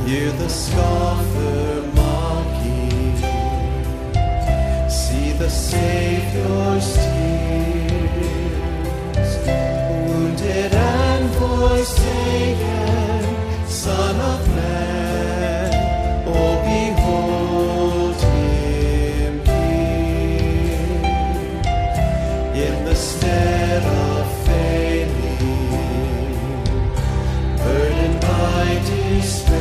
Hear the scoffer mocking, see the Savior's tears, wounded and forsaken, Son of Man, oh behold him here, in the stead of failing, burdened by despair.